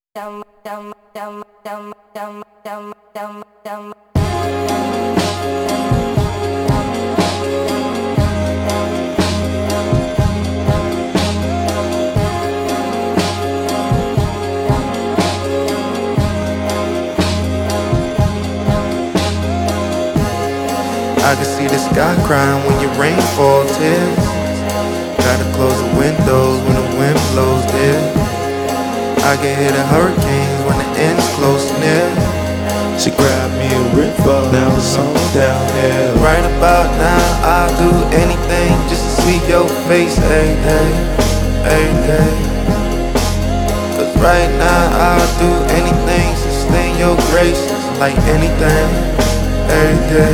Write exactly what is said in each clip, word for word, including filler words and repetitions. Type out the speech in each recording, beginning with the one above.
I can see the sky crying when your rain falls tears. Gotta close the windows when the wind blows there. I can hear the hurricanes when the end's close near. She grabbed me a river, now it's on downhill. Right about now I'll do anything just to see your face every day, every day. Cause right now I'll do anything to sustain your grace, like anything, every day.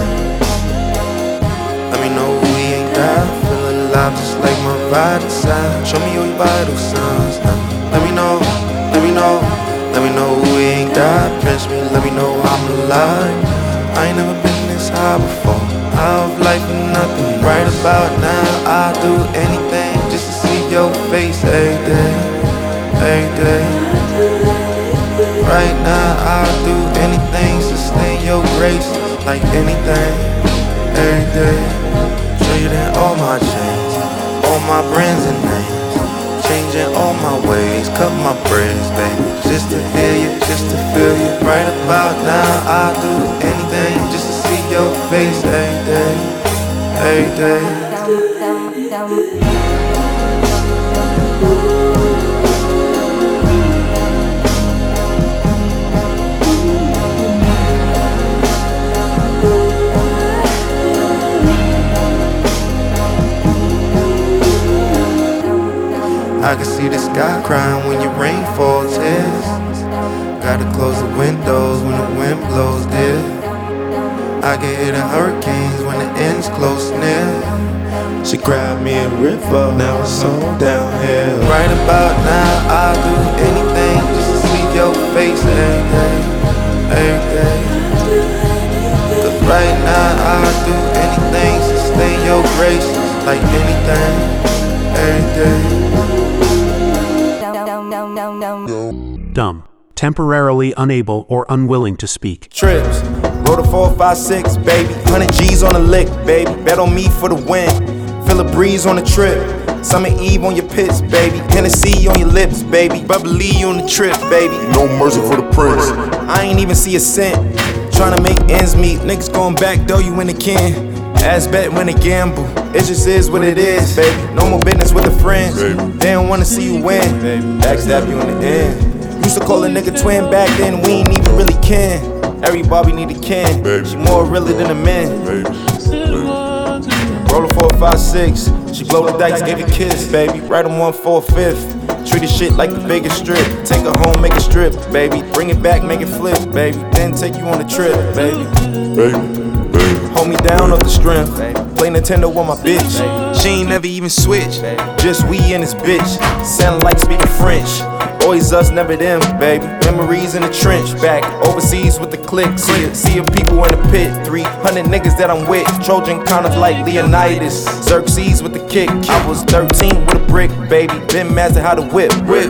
Let me know we ain't died, feel alive just like my vital sign. Show me your vital signs. Let me know, let me know, let me know we ain't died. Pinch me, let me know I'm alive. I ain't never been this high before. Out of life and nothing. Right about now, I'll do anything just to see your face every day, every day. Right now, I'll do anything to sustain your grace, like anything, every day. Show you that all my chains, all my brands and names, changing all my ways, cut my braids, baby, just to hear you, just to feel you. Right about now, I'll do anything just to see your face every day, every day. I can see the sky crying when your rain falls tears. Gotta close the windows when the wind blows there. I can hear the hurricanes when the end's close near. She grabbed me a river, now it's on downhill. Right about now I'll do anything just to see your face every day, every day. Cause right now I'll do anything to sustain your grace, like anything, every day. Dumb. Temporarily unable or unwilling to speak. Trips, roll the four five six, baby. one hundred G's on the lick, baby. Bet on me for the win. Feel a breeze on the trip. Summer Eve on your pits, baby. Hennessy on your lips, baby. Bubbly on the trip, baby. No mercy for the prince. I ain't even see a cent. Tryna make ends meet. Niggas going back, though you in the can. Ass bet when they gamble. It just is what it is, baby. No more business with the friends. Baby. They don't wanna see you win, baby. Backstab you in the end. Used to call a nigga twin back then, we ain't even really kin. Everybody need a kin. Baby. She more realer than a man. Baby. Roll a four, five, six. She blow the dice, give a kiss, baby. Write them one, four, fifth. Treat the shit like the biggest strip. Take her home, make it strip, baby. Bring it back, make it flip, baby. Then take you on a trip, baby. Baby. Baby. Hold me down off the strength. Play Nintendo with my bitch. She ain't never even switch. Just we and this bitch. Sound like speaking French. Always us, never them, baby. Memories in the trench. Back overseas with the click. See a, see a people in the pit. three hundred niggas that I'm with. Trojan kind of like Leonidas. Xerxes with the kick. I was thirteen with a brick, baby. Been master how to whip. Whip.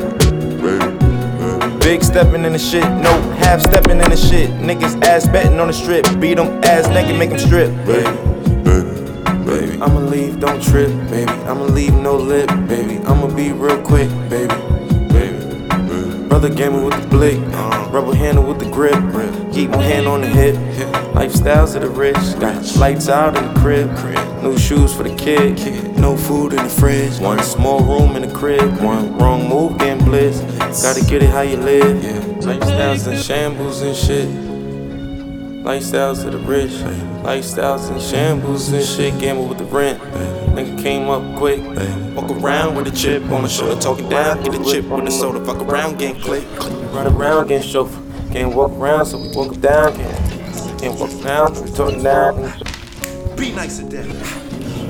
Big stepping in the shit, no half stepping in the shit. Niggas ass betting on the strip. Beat them ass naked, make them strip. Baby, Baby. baby. I'ma leave, don't trip, baby. I'ma leave no lip, baby. I'ma be real quick, baby. Baby. Brother gamer with the blick, uh, rubber handle with the grip. Keep my hand on the hip. Lifestyles of the rich. Got lights out in the crib. New shoes for the kid. No food in the fridge. One small room in the crib. One wrong move, getting blitzed. Gotta get it how you live. Lifestyles in shambles and shit. Lifestyles of the rich. Lifestyles in shambles and shit. Gamble with the rent. Nigga came up quick. Walk around with a chip on the shoulder. Talking down, get a chip with the soda. Fuck around, getting click. Run around, getting chauffeur. Can't walk around, so we walk it down. Can't, can't walk around, so we talking down. Be nice to them.